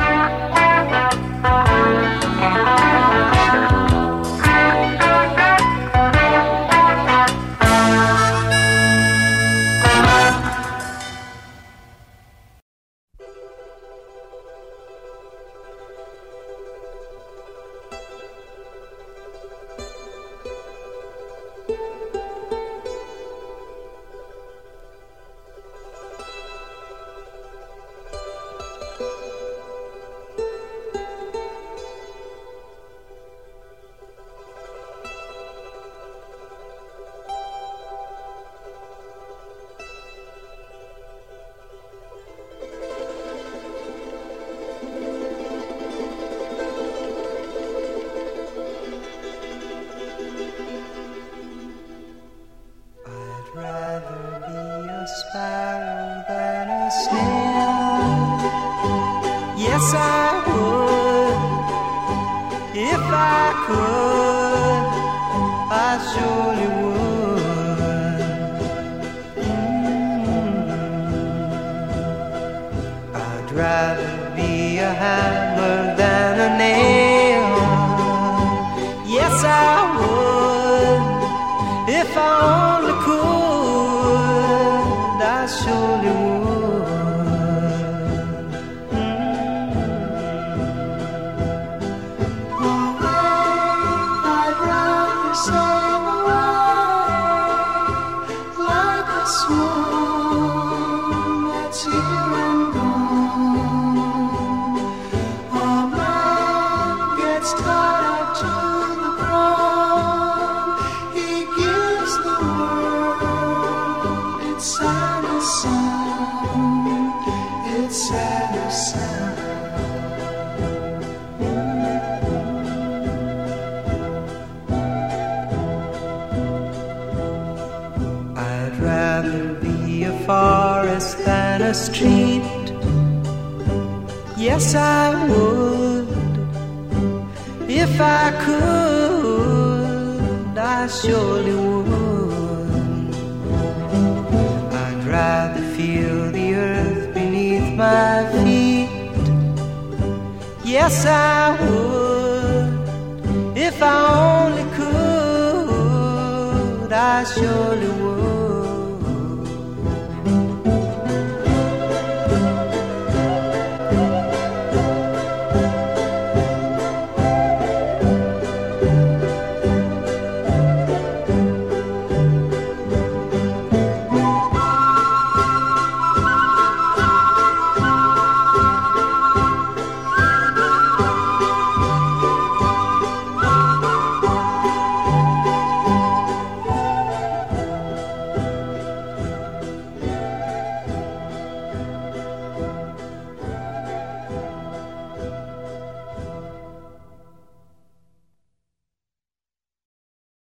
Yes, I would. If I could, I surely would. Mm-hmm. I'd rather be a hammer than a nail. Yes, I would. If I only could, I surely would. Forest than a street. Yes, I would. If I could, I surely would. I'd rather feel the earth beneath my feet. Yes, I would. If I only could, I surely would.